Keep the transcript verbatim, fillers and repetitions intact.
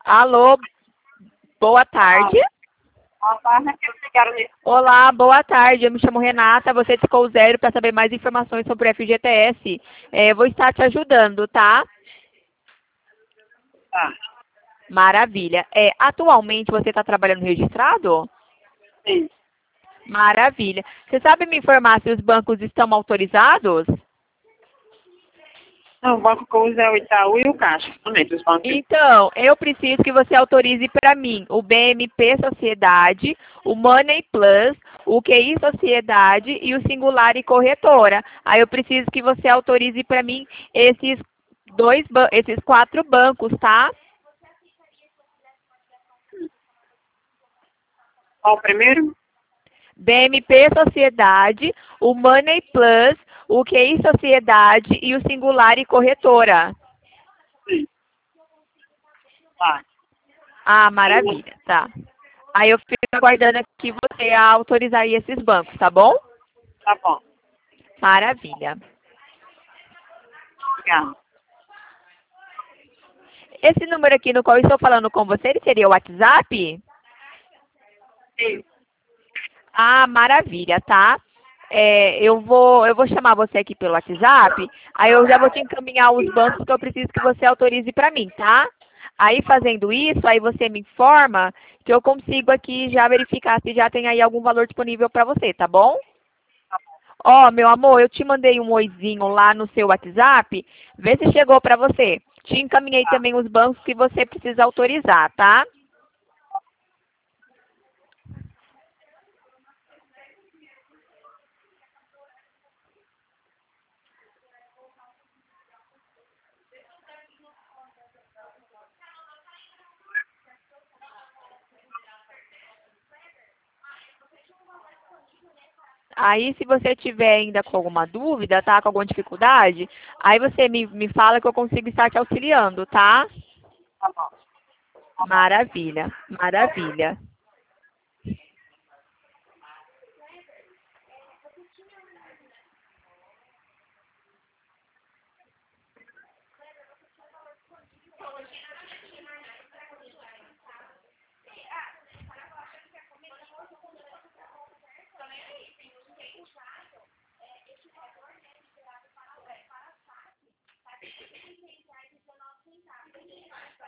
Alô, boa tarde. Boa tarde, que vocês ligaram nesse. Olá, boa tarde. Eu me chamo Renata. Você ficou zero para saber mais informações sobre o F G T S. É, vou estar te ajudando, tá? Tá. Maravilha. É, atualmente você está trabalhando registrado? Sim. Maravilha. Você sabe me informar se os bancos estão autorizados? Não, o banco que eu uso é o Itaú e o Caixa. Somente os bancos. Então, eu preciso que você autorize para mim o B M P Sociedade, o Money Plus, o Q I Sociedade e o Singular e Corretora. Aí eu preciso que você autorize para mim esses dois, ban- esses quatro bancos, tá? Qual o primeiro? B M P Sociedade, o Money Plus, o Q I Sociedade e o Singular e Corretora. Sim. Tá. Ah, maravilha, tá. Aí eu fico aguardando aqui você a autorizar aí esses bancos, tá bom? Tá bom. Maravilha. Obrigada. Esse número aqui no qual eu estou falando com você, ele seria o WhatsApp? Sim. Ah, maravilha, tá? É, eu vou, eu vou chamar você aqui pelo WhatsApp, aí eu já vou te encaminhar os bancos que eu preciso que você autorize para mim, tá? Aí fazendo isso, aí você me informa que eu consigo aqui já verificar se já tem aí algum valor disponível para você, tá bom? Ó, meu amor, eu te mandei um oizinho lá no seu WhatsApp, vê se chegou para você. Te encaminhei também os bancos que você precisa autorizar, tá? Aí, se você tiver ainda com alguma dúvida, tá? Com alguma dificuldade, aí você me, me fala que eu consigo estar te auxiliando, tá? Tá bom. Maravilha, maravilha.